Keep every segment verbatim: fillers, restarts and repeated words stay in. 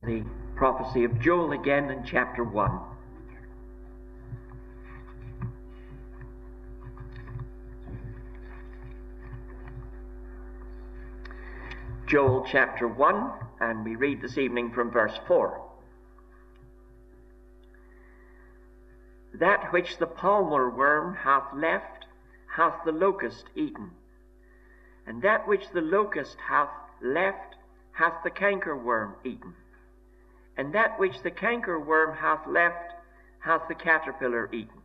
The prophecy of Joel again in chapter one. Joel chapter one, and we read this evening from verse four. That which the palmer worm hath left hath the locust eaten, and that which the locust hath left hath the cankerworm eaten. And that which the cankerworm hath left hath the caterpillar eaten.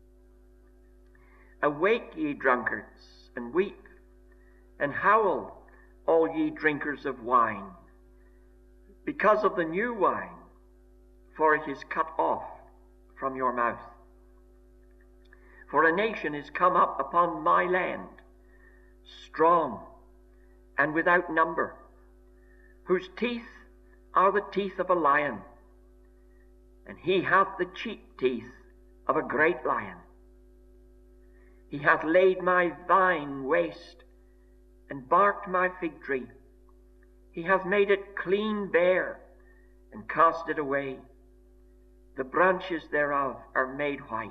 Awake, ye drunkards, and weep, and howl, all ye drinkers of wine, because of the new wine, for it is cut off from your mouth. For a nation is come up upon my land, strong and without number, whose teeth are the teeth of a lion, and he hath the cheek teeth of a great lion. He hath laid my vine waste, and barked my fig tree. He hath made it clean bare, and cast it away. The branches thereof are made white.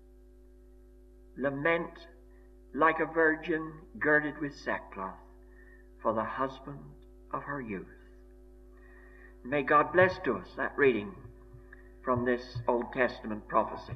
Lament like a virgin girded with sackcloth for the husband of her youth. May God bless to us that reading from this Old Testament prophecy.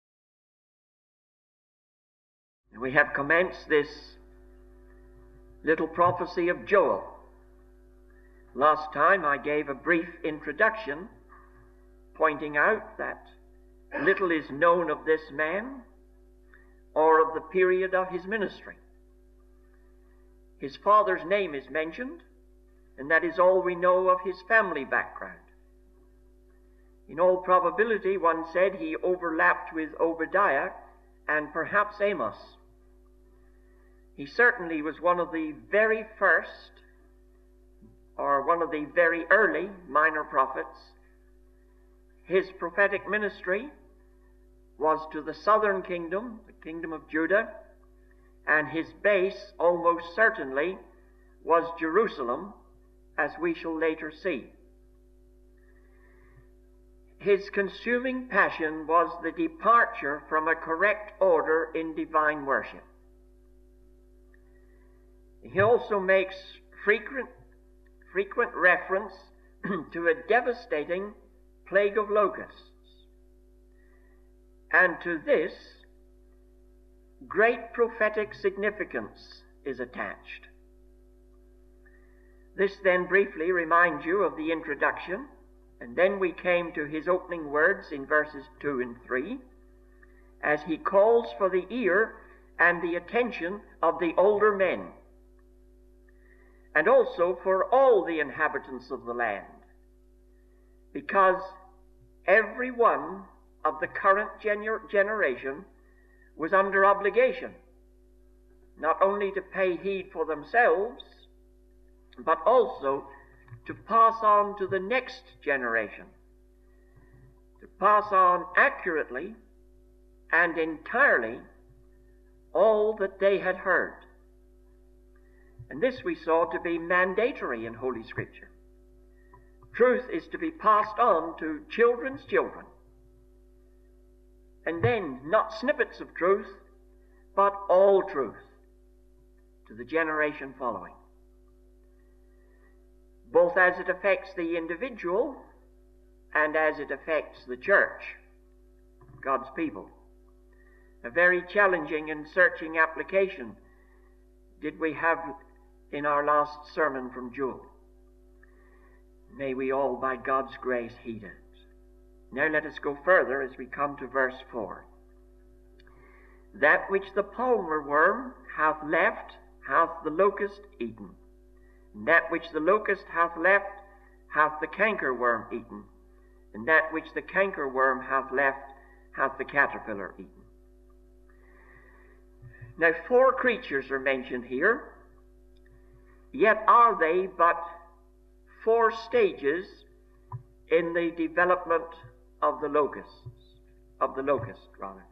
We have commenced this little prophecy of Joel. Last time I gave a brief introduction, pointing out that little is known of this man or of the period of his ministry. His father's name is mentioned, and that is all we know of his family background. In all probability, one said he overlapped with Obadiah and perhaps Amos. He certainly was one of the very first, or one of the very early minor prophets. His prophetic ministry was to the southern kingdom, the kingdom of Judah, and his base almost certainly was Jerusalem, as we shall later see. His consuming passion was the departure from a correct order in divine worship. He also makes frequent, frequent reference to a devastating plague of locusts. And to this, great prophetic significance is attached. This then briefly reminds you of the introduction, and then we came to his opening words in verses two and three, as he calls for the ear and the attention of the older men, and also for all the inhabitants of the land, because every one of the current gener- generation was under obligation, not only to pay heed for themselves, but also to pass on to the next generation, to pass on accurately and entirely all that they had heard. And this we saw to be mandatory in Holy Scripture. Truth is to be passed on to children's children. And then not snippets of truth, but all truth to the generation following, both as it affects the individual and as it affects the church, God's people. A very challenging and searching application did we have in our last sermon from Joel. May we all, by God's grace, heed it. Now let us go further as we come to verse four. That which the palmer worm hath left hath the locust eaten. And that which the locust hath left hath the cankerworm eaten. And that which the cankerworm hath left hath the caterpillar eaten. Now four creatures are mentioned here, yet are they but four stages in the development of the locusts, of the locust rather.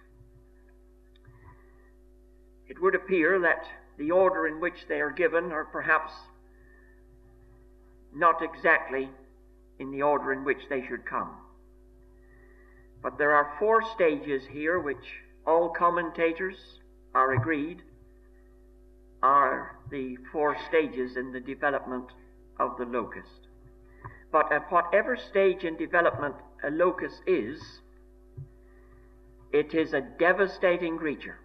It would appear that the order in which they are given are perhaps not exactly in the order in which they should come. But there are four stages here which all commentators are agreed are the four stages in the development of the locust. But at whatever stage in development a locust is, it is a devastating creature.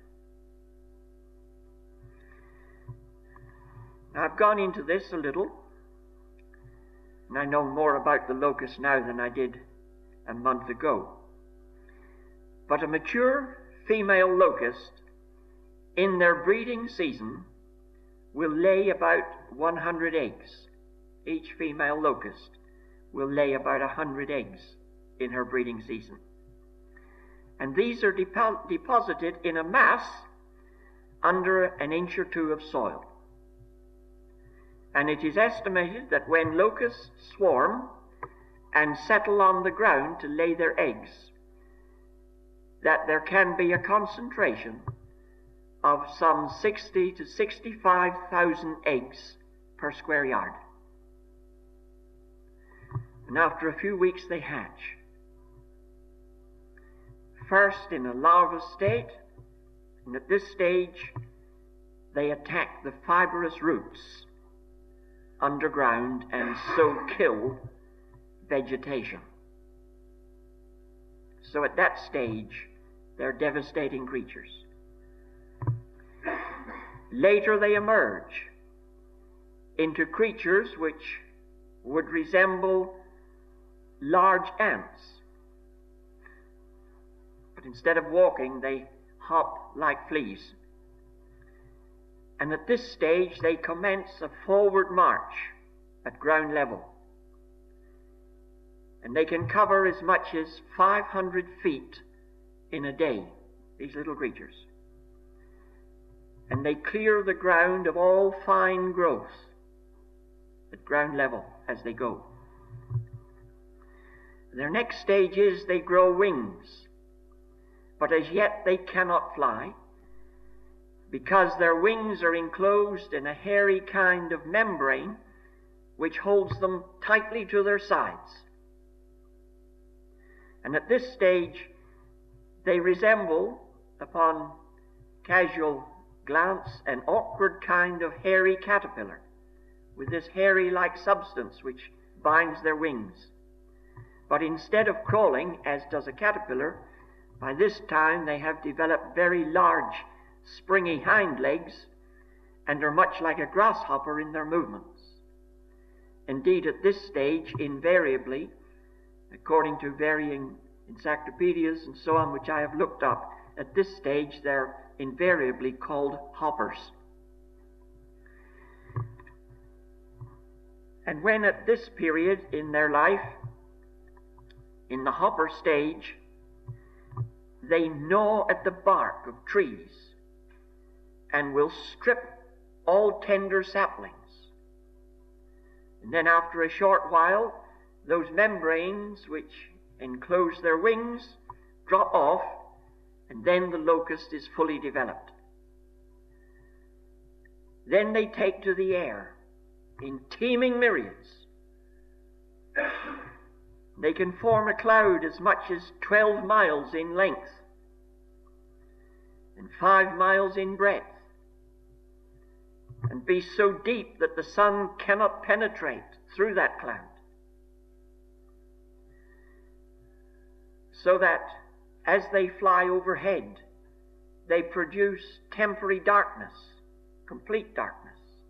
I've gone into this a little, and I know more about the locust now than I did a month ago. But a mature female locust in their breeding season will lay about one hundred eggs. Each female locust will lay about one hundred eggs in her breeding season. And these are depo- deposited in a mass under an inch or two of soil. And it is estimated that when locusts swarm and settle on the ground to lay their eggs, that there can be a concentration of some sixty to sixty-five thousand eggs per square yard. And after a few weeks they hatch. First in a larval state, and at this stage they attack the fibrous roots underground and so kill vegetation. So at that stage they're devastating creatures. Later they emerge into creatures which would resemble large ants. But instead of walking, they hop like fleas. And at this stage they commence a forward march at ground level. And they can cover as much as five hundred feet in a day, these little creatures. And they clear the ground of all fine growth at ground level as they go. Their next stage is they grow wings, but as yet they cannot fly, because their wings are enclosed in a hairy kind of membrane which holds them tightly to their sides. And at this stage they resemble, upon casual glance, an awkward kind of hairy caterpillar with this hairy-like substance which binds their wings. But instead of crawling, as does a caterpillar, by this time they have developed very large, springy hind legs and are much like a grasshopper in their movements. Indeed, at this stage, invariably, according to varying encyclopedias and so on, which I have looked up, at this stage they're invariably called hoppers. And when at this period in their life, in the hopper stage, they gnaw at the bark of trees and will strip all tender saplings. And then after a short while, those membranes which enclose their wings drop off, and then the locust is fully developed. Then they take to the air in teeming myriads. They can form a cloud as much as twelve miles in length and five miles in breadth, and be so deep that the sun cannot penetrate through that cloud. So that as they fly overhead, they produce temporary darkness, complete darkness.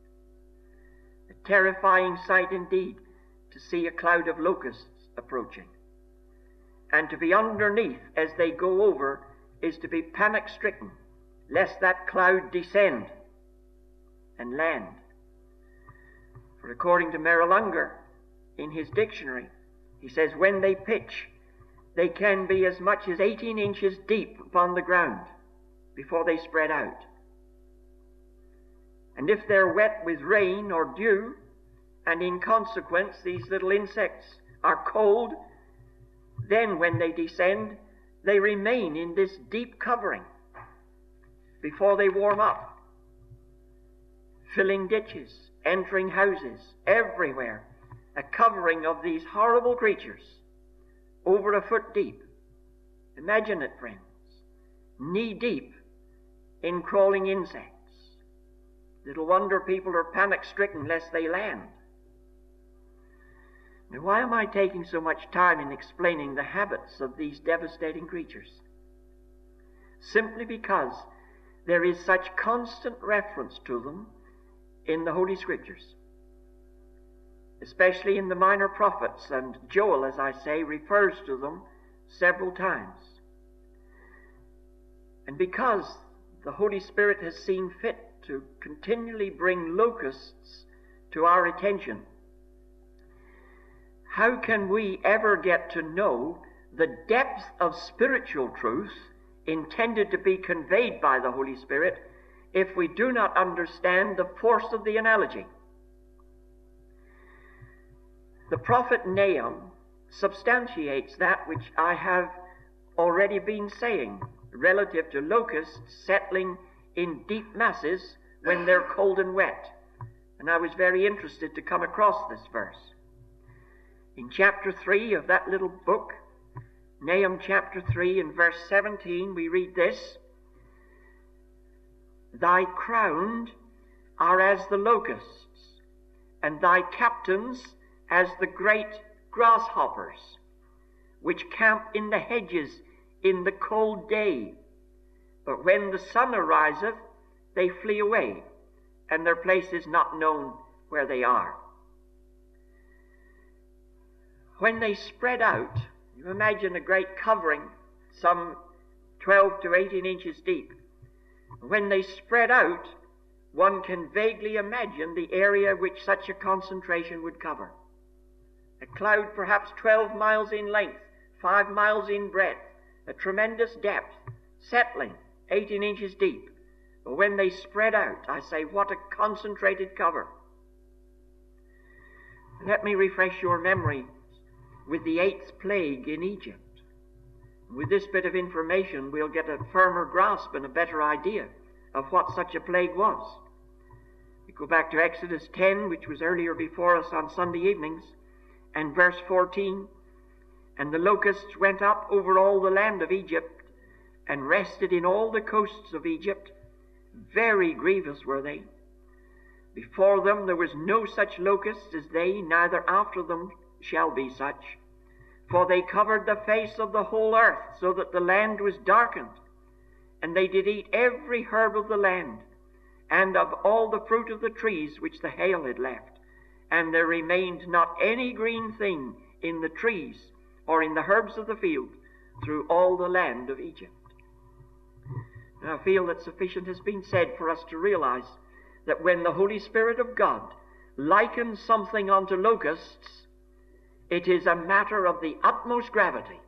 A terrifying sight indeed to see a cloud of locusts approaching. And to be underneath as they go over is to be panic-stricken, lest that cloud descend and land. For according to Merrill Unger, in his dictionary, he says when they pitch, they can be as much as eighteen inches deep upon the ground before they spread out. And if they're wet with rain or dew, and in consequence these little insects are cold, then when they descend, they remain in this deep covering before they warm up, filling ditches, entering houses, everywhere, a covering of these horrible creatures over a foot deep. Imagine it, friends, knee deep in crawling insects. Little wonder people are panic-stricken lest they land. Now, why am I taking so much time in explaining the habits of these devastating creatures? Simply because there is such constant reference to them in the Holy Scriptures, especially in the minor prophets, and Joel, as I say, refers to them several times. And because the Holy Spirit has seen fit to continually bring locusts to our attention, how can we ever get to know the depth of spiritual truth intended to be conveyed by the Holy Spirit if we do not understand the force of the analogy? The prophet Nahum substantiates that which I have already been saying relative to locusts settling in deep masses when they're cold and wet. And I was very interested to come across this verse. In chapter three of that little book, Nahum chapter three and verse seventeen, we read this: "Thy crowned are as the locusts, and thy captains as the great grasshoppers, which camp in the hedges in the cold day. But when the sun ariseth, they flee away, and their place is not known where they are." When they spread out, you imagine a great covering, some twelve to eighteen inches deep. When they spread out, one can vaguely imagine the area which such a concentration would cover. A cloud perhaps twelve miles in length, five miles in breadth, a tremendous depth, settling eighteen inches deep. But when they spread out, I say, what a concentrated cover. Let me refresh your memory with the eighth plague in Egypt. With this bit of information, we'll get a firmer grasp and a better idea of what such a plague was. We go back to Exodus ten, which was earlier before us on Sunday evenings, and verse fourteen, "And the locusts went up over all the land of Egypt, and rested in all the coasts of Egypt. Very grievous were they. Before them there was no such locusts as they, neither after them shall be such. For they covered the face of the whole earth, so that the land was darkened. And they did eat every herb of the land, and of all the fruit of the trees which the hail had left. And there remained not any green thing in the trees, or in the herbs of the field, through all the land of Egypt." Now, I feel that sufficient has been said for us to realize that when the Holy Spirit of God likens something unto locusts, it is a matter of the utmost gravity.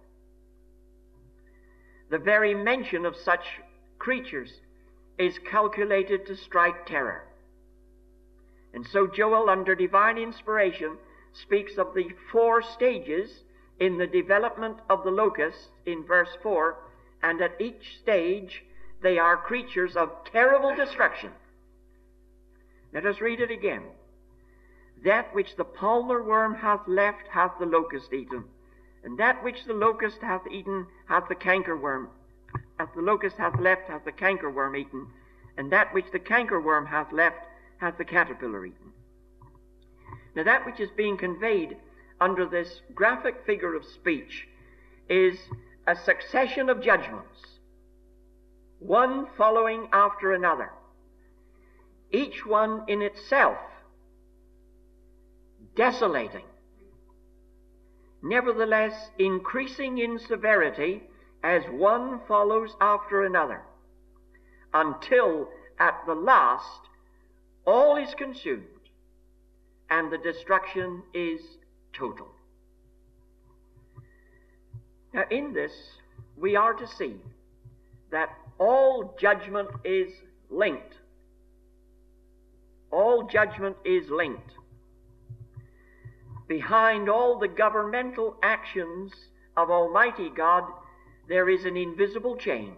The very mention of such creatures is calculated to strike terror. And so Joel, under divine inspiration, speaks of the four stages in the development of the locusts in verse four, and at each stage they are creatures of terrible destruction. Let us read it again. "That which the palmer worm hath left hath the locust eaten, and that which the locust hath eaten hath the cankerworm. Hath the locust hath left hath the cankerworm eaten, and that which the cankerworm hath left hath the caterpillar eaten." Now, that which is being conveyed under this graphic figure of speech is a succession of judgments, one following after another, each one in itself desolating, nevertheless increasing in severity as one follows after another, until at the last all is consumed and the destruction is total. Now, in this, we are to see that all judgment is linked. All judgment is linked. Behind all the governmental actions of Almighty God, there is an invisible chain.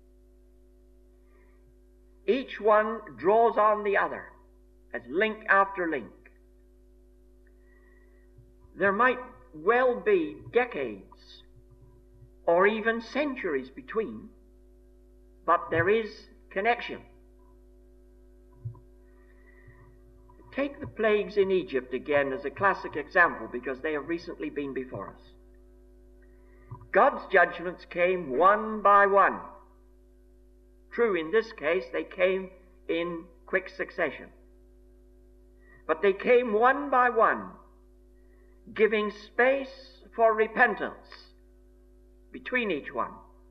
Each one draws on the other as link after link. there might well be decades or even centuries between, but there is connection. Take the plagues in Egypt again as a classic example, because they have recently been before us. God's judgments came one by one. True, in this case, they came in quick succession. But they came one by one, giving space for repentance between each one,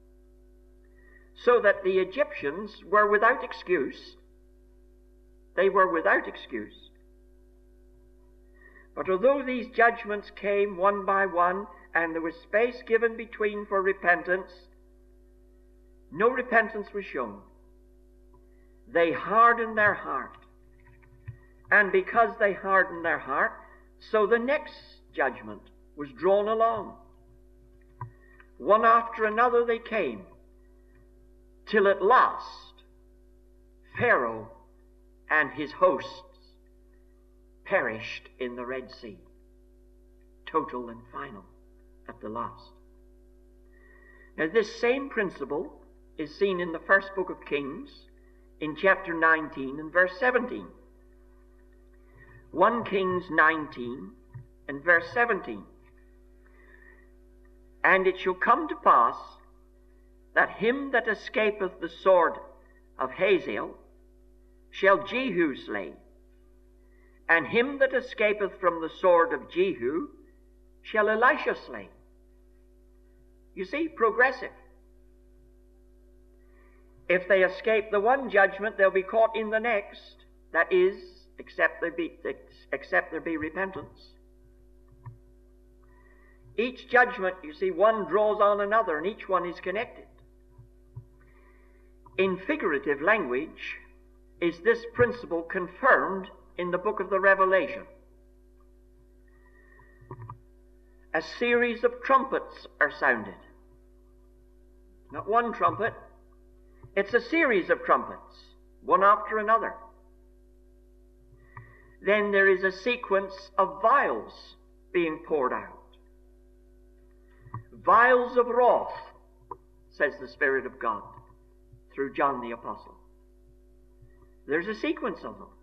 so that the Egyptians were without excuse. They were without excuse. But although these judgments came one by one, and there was space given between for repentance, no repentance was shown. They hardened their heart. And because they hardened their heart, so the next judgment was drawn along. One after another they came, till at last Pharaoh and his hosts perished in the Red Sea. Total and final at the last. Now this same principle is seen in the first book of Kings, in chapter nineteen and verse seventeen. First Kings nineteen and verse seventeen. And it shall come to pass that him that escapeth the sword of Hazael shall Jehu slay, and him that escapeth from the sword of Jehu shall Elisha slay. You see, progressive. If they escape the one judgment, they'll be caught in the next. That is, except there be, except there be repentance. Each judgment, you see, one draws on another, and each one is connected. In figurative language, is this principle confirmed in the book of the Revelation. A series of trumpets are sounded. Not one trumpet. It's a series of trumpets, one after another. Then there is a sequence of vials being poured out. Vials of wrath, says the Spirit of God through John the Apostle. There's a sequence of them.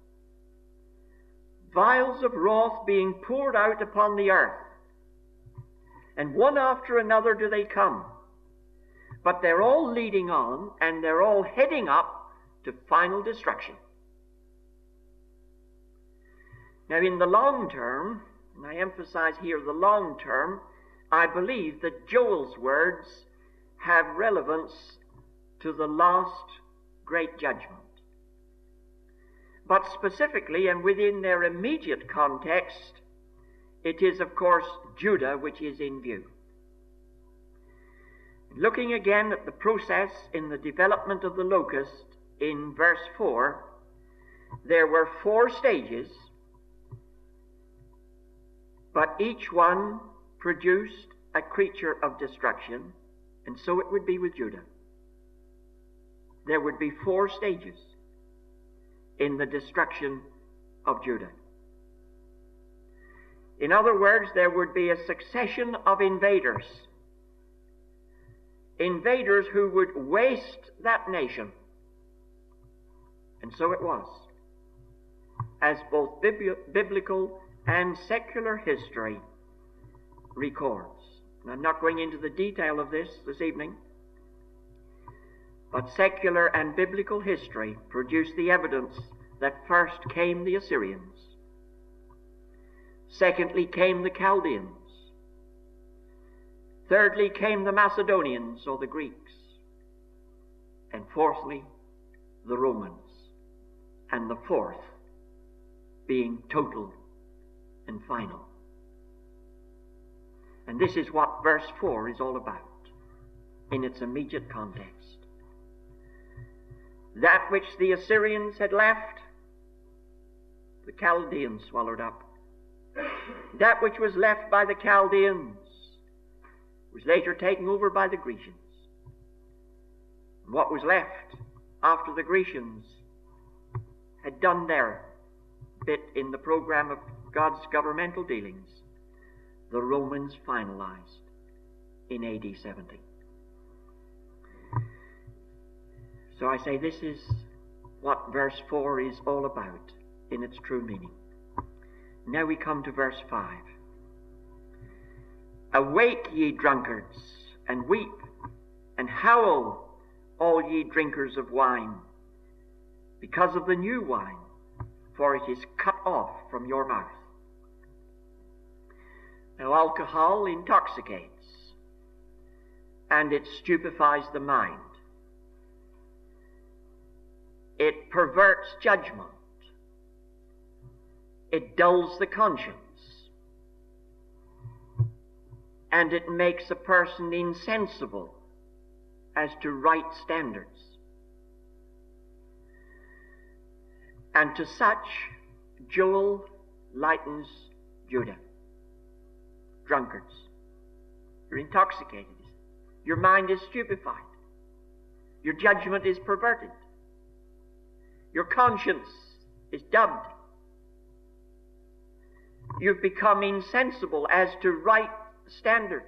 Vials of wrath being poured out upon the earth. And one after another do they come. But they're all leading on, and they're all heading up to final destruction. Now in the long term, and I emphasize here the long term, I believe that Joel's words have relevance to the last great judgment. But specifically, and within their immediate context, it is, of course, Judah which is in view. Looking again at the process in the development of the locust in verse four, there were four stages, but each one produced a creature of destruction, and so it would be with Judah. There would be four stages in the destruction of Judah. In other words, there would be a succession of invaders. Invaders who would waste that nation. And so it was. As both bibli- biblical and secular history records. And I'm not going into the detail of this this evening. But secular and biblical history produce the evidence that first came the Assyrians. Secondly came the Chaldeans. Thirdly came the Macedonians or the Greeks. And fourthly, the Romans. And the fourth being total and final. And this is what verse four is all about in its immediate context. That which the Assyrians had left, the Chaldeans swallowed up. That which was left by the Chaldeans was later taken over by the Grecians. And what was left after the Grecians had done their bit in the program of God's governmental dealings the Romans finalized in A D seventy. So I say this is what verse four is all about in its true meaning. Now we come to verse five. Awake, ye drunkards, and weep, and howl, all ye drinkers of wine, because of the new wine, for it is cut off from your mouth. Now alcohol intoxicates, and it stupefies the mind. It perverts judgment. It dulls the conscience. And it makes a person insensible as to right standards. And to such, Joel lightens Judah. Drunkards. You're intoxicated. Your mind is stupefied. Your judgment is perverted. Your conscience is dubbed. You've become insensible as to right standards.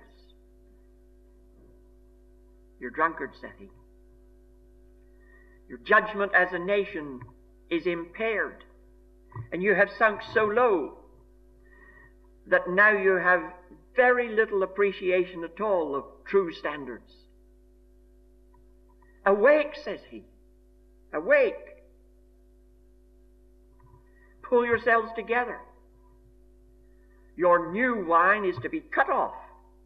You're drunkards, saith he. Your judgment as a nation is impaired, and you have sunk so low that now you have very little appreciation at all of true standards. Awake, says he. Awake. Pull yourselves together. Your new wine is to be cut off.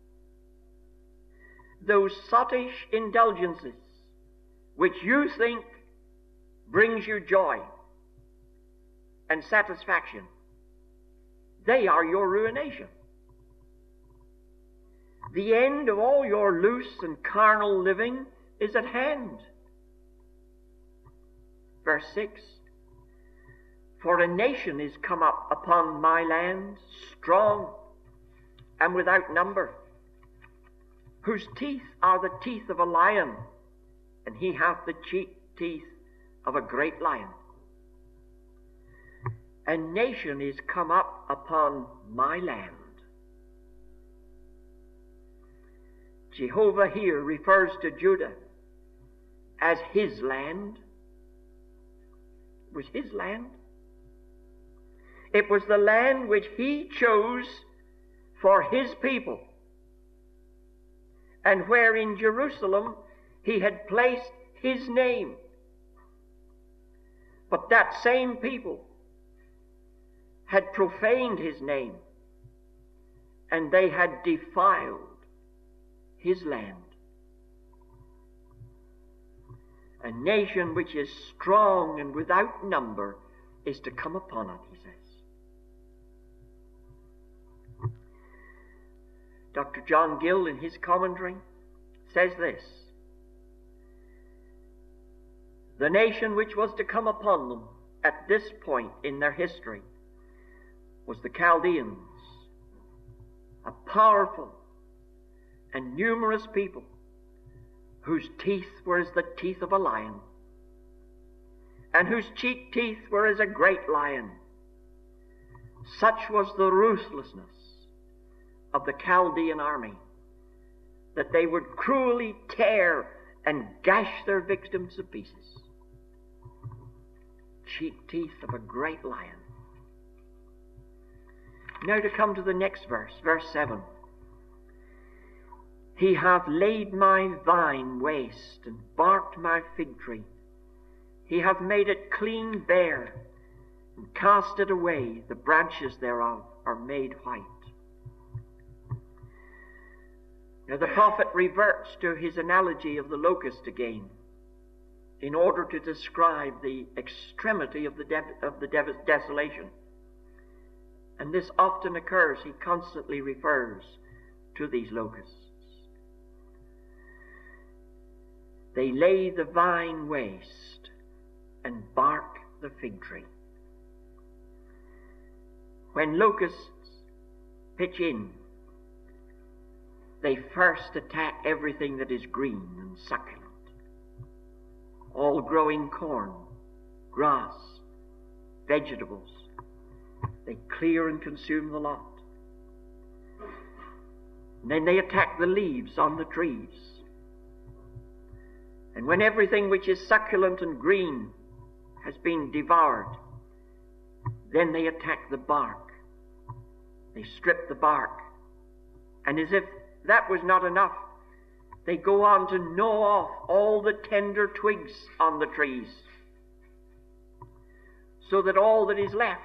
Those sottish indulgences which you think brings you joy and satisfaction, they are your ruination. The end of all your loose and carnal living is at hand. Verse six. For a nation is come up upon my land, strong and without number, whose teeth are the teeth of a lion, and he hath the cheek teeth of a great lion. A nation is come up upon my land. Jehovah here refers to Judah as his land. It was his land. It was the land which he chose for his people, and where in Jerusalem he had placed his name. But that same people had profaned his name, and they had defiled his land. A nation which is strong and without number is to come upon it, he says. Doctor John Gill, in his commentary, says this: the nation which was to come upon them at this point in their history was the Chaldeans, a powerful and numerous people whose teeth were as the teeth of a lion, and whose cheek teeth were as a great lion. Such was the ruthlessness of the Chaldean army, that they would cruelly tear and gash their victims to pieces. Cheek teeth of a great lion. Now to come to the next verse, verse seven. He hath laid my vine waste, and barked my fig tree. He hath made it clean bare, and cast it away. The branches thereof are made white. Now the prophet reverts to his analogy of the locust again, in order to describe the extremity of the, de- of the de- desolation. And this often occurs. He constantly refers to these locusts. They lay the vine waste and bark the fig tree. When locusts pitch in, they first attack everything that is green and succulent. All growing corn, grass, vegetables. They clear and consume the lot. And then they attack the leaves on the trees. And when everything which is succulent and green has been devoured, then they attack the bark. They strip the bark. And as if that was not enough, they go on to gnaw off all the tender twigs on the trees, so that all that is left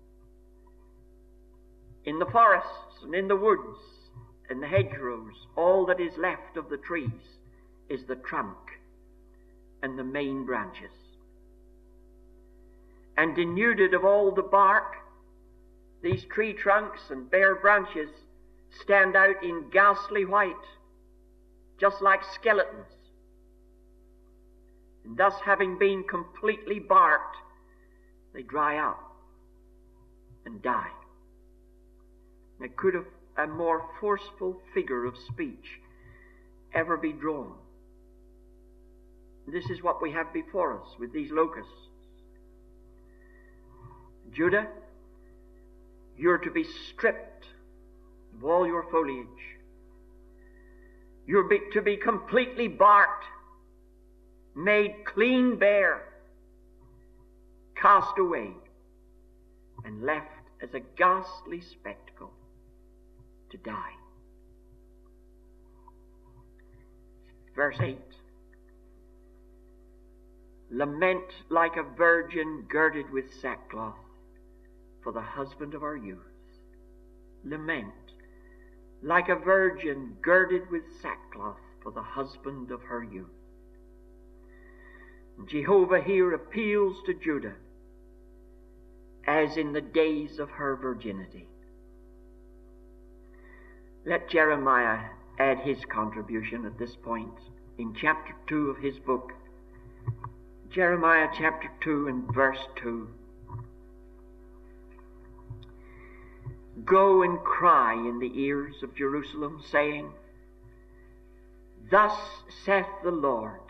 in the forests and in the woods and the hedgerows, all that is left of the trees is the trunk and the main branches. And denuded of all the bark, these tree trunks and bare branches stand out in ghastly white, just like skeletons. And thus, having been completely barked, they dry out and die. Now, could a, a more forceful figure of speech ever be drawn? This is what we have before us with these locusts. Judah, you're to be stripped of all your foliage. You're be, to be completely barked, made clean bare, cast away, and left as a ghastly spectacle to die. Verse eight. Lament like a virgin girded with sackcloth for the husband of our youth. Lament like a virgin girded with sackcloth for the husband of her youth. Jehovah here appeals to Judah as in the days of her virginity. Let Jeremiah add his contribution at this point in chapter two of his book. Jeremiah chapter two and verse two. Go and cry in the ears of Jerusalem, saying, Thus saith the Lord,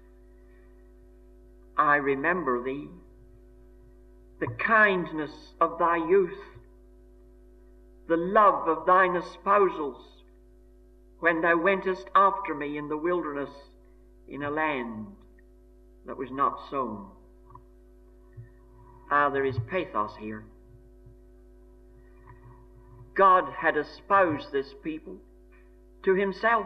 I remember thee, the kindness of thy youth, the love of thine espousals, when thou wentest after me in the wilderness, in a land that was not sown. Ah, there is pathos here. God had espoused this people to himself.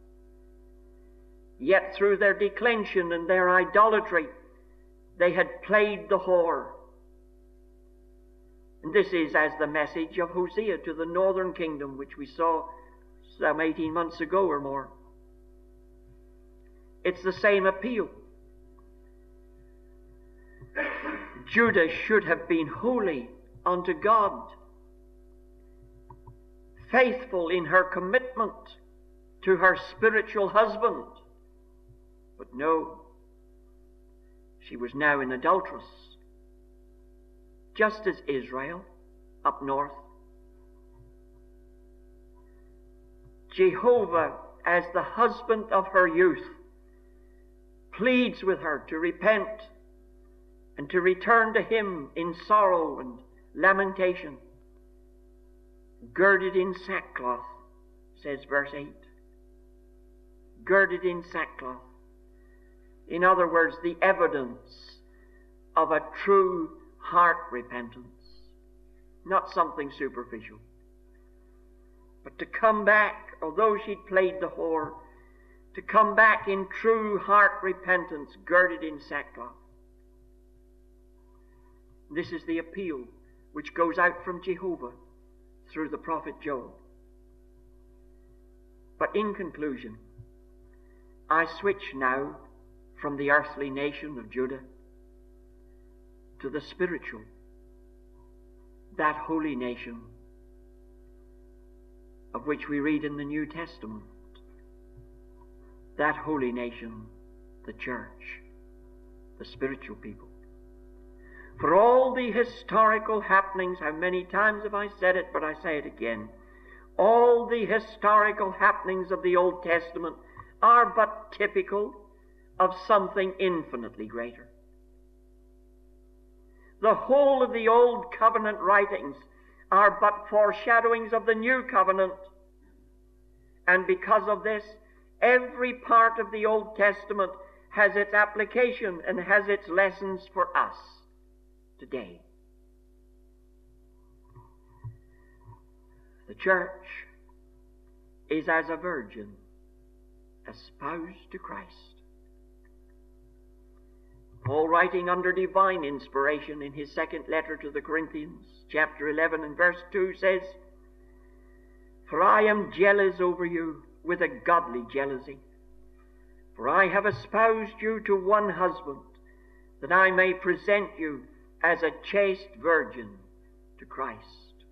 Yet through their declension and their idolatry, they had played the whore. And this is as the message of Hosea to the northern kingdom, which we saw some eighteen months ago or more. It's the same appeal. Judah should have been holy unto God, faithful in her commitment to her spiritual husband. But no, she was now an adulteress, just as Israel up north. Jehovah, as the husband of her youth, pleads with her to repent and to return to him in sorrow and lamentation, girded in sackcloth, says verse eight. Girded in sackcloth. In other words, the evidence of a true heart repentance, not something superficial. But to come back, although she'd played the whore, to come back in true heart repentance, girded in sackcloth. This is the appeal which goes out from Jehovah through the prophet Joel. But in conclusion, I switch now from the earthly nation of Judah to the spiritual, that holy nation of which we read in the New Testament. That holy nation, the church, the spiritual people. For all the historical happenings, how many times have I said it, but I say it again, all the historical happenings of the Old Testament are but typical of something infinitely greater. The whole of the Old Covenant writings are but foreshadowings of the New Covenant. And because of this, every part of the Old Testament has its application and has its lessons for us today. The church is as a virgin espoused to Christ. Paul, writing under divine inspiration in his second letter to the Corinthians, chapter eleven and verse two, says, "For I am jealous over you with a godly jealousy. For I have espoused you to one husband, that I may present you as a chaste virgin to Christ."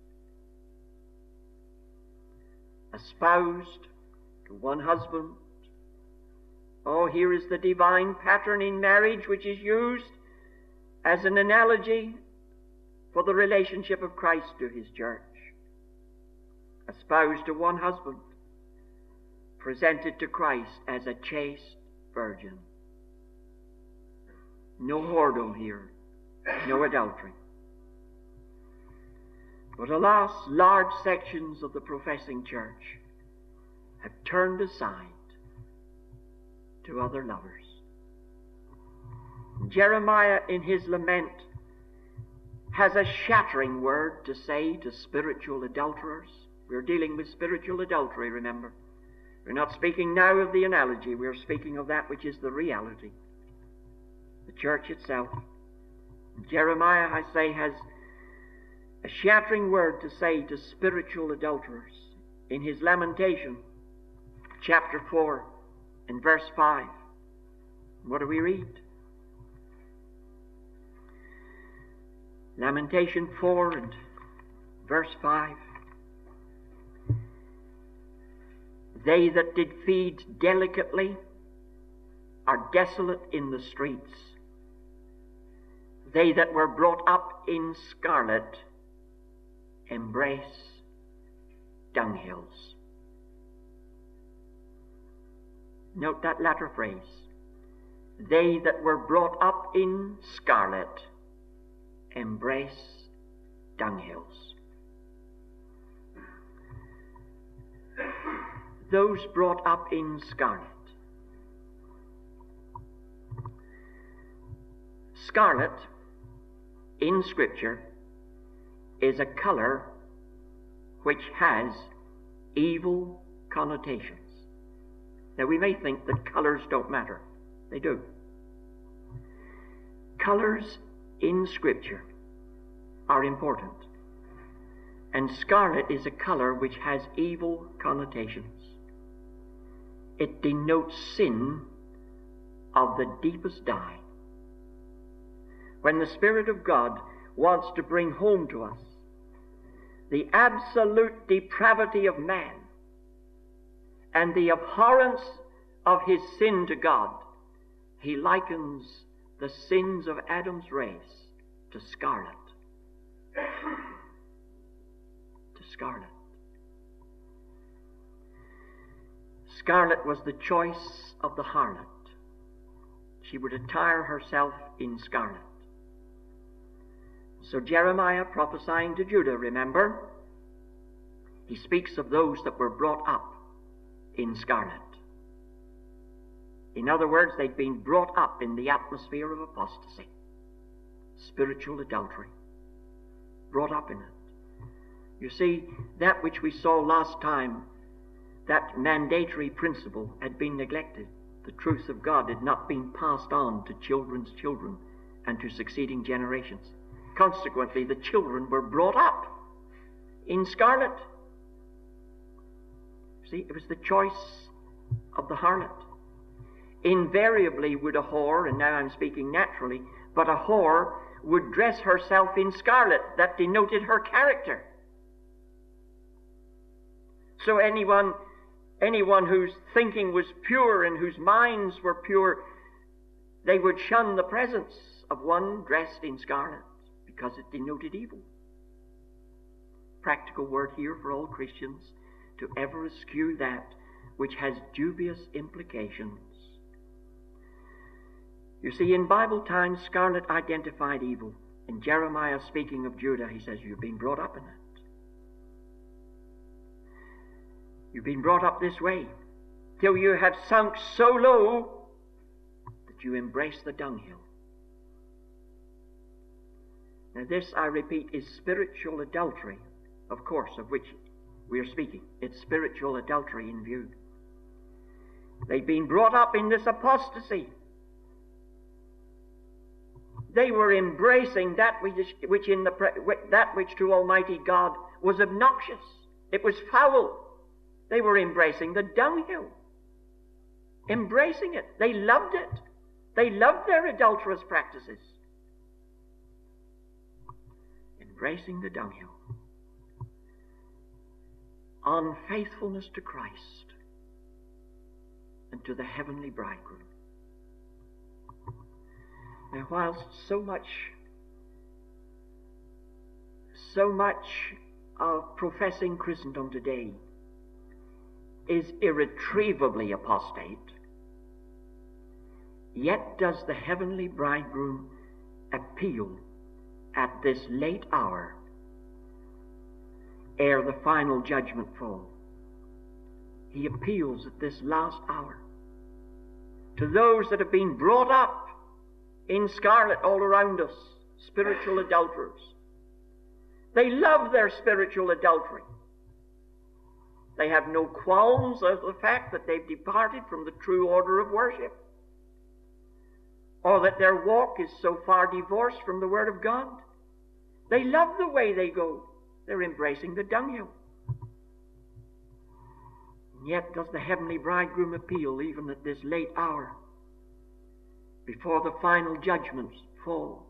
Espoused to one husband. Oh, here is the divine pattern in marriage, which is used as an analogy for the relationship of Christ to his church. Espoused to one husband, presented to Christ as a chaste virgin. No whoredom here, no adultery. But alas, large sections of the professing church have turned aside to other lovers. Jeremiah, in his lament, has a shattering word to say to spiritual adulterers. We're dealing with spiritual adultery, remember. We're not speaking now of the analogy. We're speaking of that which is the reality. The church itself. Jeremiah, I say, has a shattering word to say to spiritual adulterers in his lamentation, chapter four and verse five. What do we read? Lamentation four and verse five. They that did feed delicately are desolate in the streets. They that were brought up in scarlet embrace dunghills. Note that latter phrase. They that were brought up in scarlet embrace dunghills. Those brought up in scarlet. Scarlet, in Scripture, is a color which has evil connotations. Now, we may think that colors don't matter. They do. Colors in Scripture are important. And scarlet is a color which has evil connotations. It denotes sin of the deepest dye. When the Spirit of God wants to bring home to us the absolute depravity of man and the abhorrence of his sin to God, he likens the sins of Adam's race to scarlet. To scarlet. Scarlet was the choice of the harlot. She would attire herself in scarlet. So Jeremiah, prophesying to Judah, remember, he speaks of those that were brought up in scarlet. In other words, they'd been brought up in the atmosphere of apostasy, spiritual adultery, brought up in it. You see, that which we saw last time, that mandatory principle had been neglected. The truth of God had not been passed on to children's children and to succeeding generations. Consequently, the children were brought up in scarlet. See, it was the choice of the harlot. Invariably would a whore, and now I'm speaking naturally, but a whore would dress herself in scarlet. That denoted her character. So anyone, anyone whose thinking was pure and whose minds were pure, they would shun the presence of one dressed in scarlet, because it denoted evil. Practical word here for all Christians, to ever eschew that which has dubious implications. You see, in Bible times, scarlet identified evil. In Jeremiah, speaking of Judah, he says, you've been brought up in it. You've been brought up this way till you have sunk so low that you embrace the dunghill. Now this, I repeat, is spiritual adultery, of course, of which we are speaking. It's spiritual adultery in view. They've been brought up in this apostasy. They were embracing that which, which in the that which to Almighty God was obnoxious. It was foul. They were embracing the dunghill. Embracing it. They loved it. They loved their adulterous practices. Embracing the dunghill. Unfaithfulness to Christ and to the heavenly bridegroom. Now, whilst so much, so much of professing Christendom today is irretrievably apostate, yet does the heavenly bridegroom appeal at this late hour, ere the final judgment fall. He appeals at this last hour to those that have been brought up in scarlet all around us, spiritual adulterers. They love their spiritual adultery. They have no qualms of the fact that they've departed from the true order of worship, or that their walk is so far divorced from the Word of God. They love the way they go. They're embracing the dunghill. And yet does the heavenly bridegroom appeal even at this late hour, before the final judgments fall,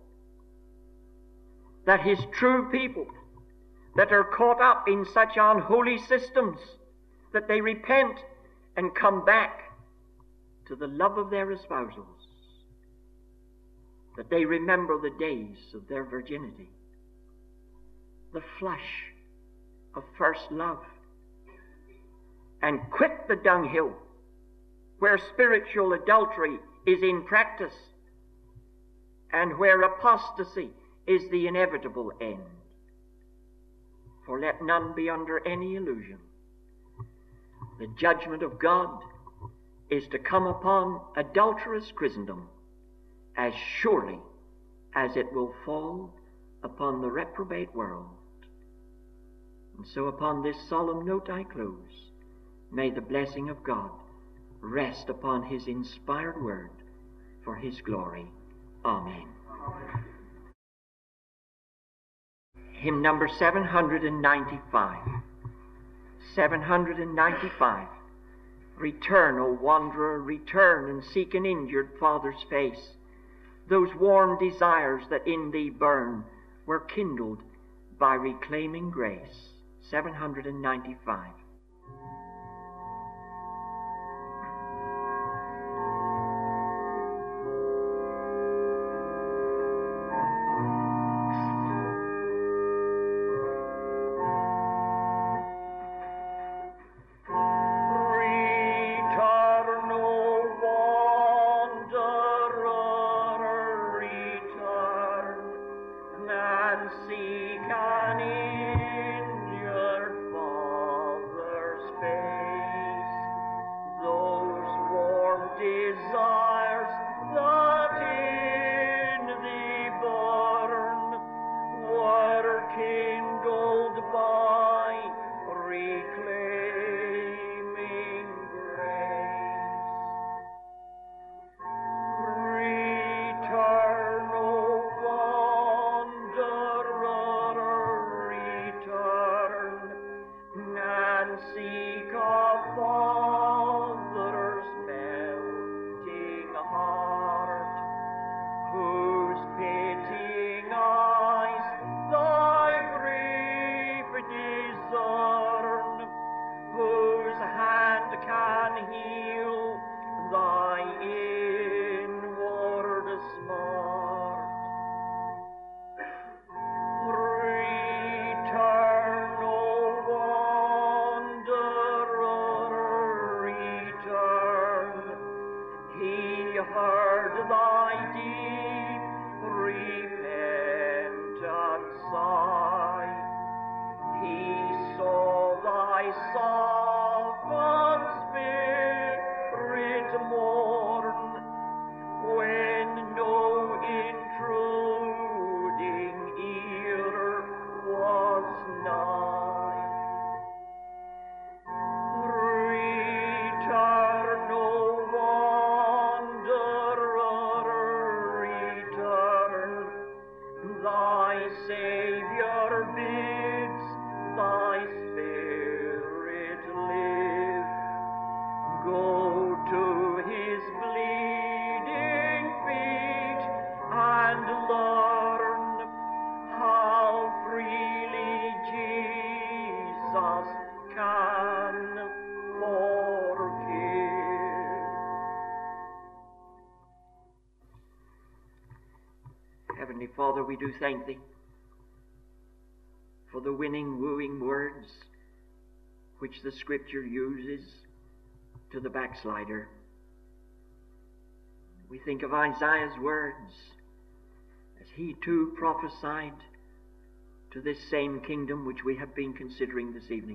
that his true people that are caught up in such unholy systems, that they repent and come back to the love of their espousals, that they remember the days of their virginity, the flush of first love, and quit the dunghill where spiritual adultery is in practice and where apostasy is the inevitable end. For let none be under any illusion. The judgment of God is to come upon adulterous Christendom as surely as it will fall upon the reprobate world. And so upon this solemn note I close. May the blessing of God rest upon his inspired word for his glory. Amen. Hymn number seven hundred ninety-five. seven hundred ninety-five. Return, O wanderer, return and seek an injured father's face. Those warm desires that in thee burn were kindled by reclaiming grace. seven hundred ninety-five. Seek a Father's melting Go to his bleeding feet and learn how freely Jesus can forgive. Heavenly Father, we do thank Thee for the winning, wooing words which the Scripture uses to the backslider. We think of Isaiah's words as he too prophesied to this same kingdom which we have been considering this evening.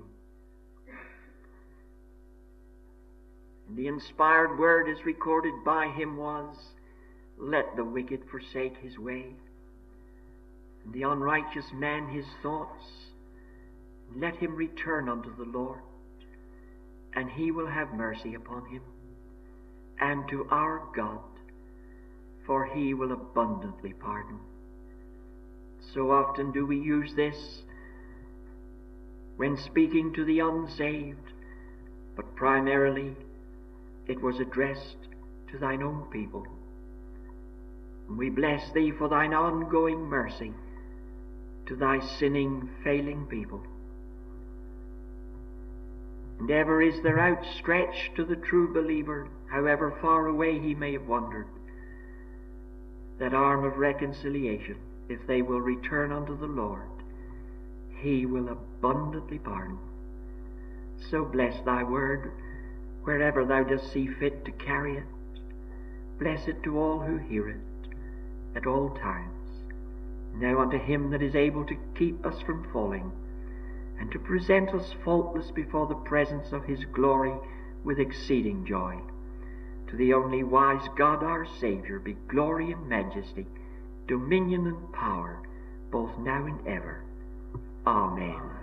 And the inspired word as recorded by him was, "Let the wicked forsake his way, and the unrighteous man his thoughts. Let him return unto the Lord, and he will have mercy upon him, and to our God, for he will abundantly pardon." So often do we use this when speaking to the unsaved, but primarily it was addressed to thine own people. And we bless Thee for thine ongoing mercy to thy sinning, failing people. And ever is there outstretched to the true believer, however far away he may have wandered, that arm of reconciliation. If they will return unto the Lord, he will abundantly pardon. So bless thy word wherever thou dost see fit to carry it. Bless it to all who hear it at all times. Now unto him that is able to keep us from falling, and to present us faultless before the presence of his glory with exceeding joy. To the only wise God our Saviour be glory and majesty, dominion and power, both now and ever. Amen.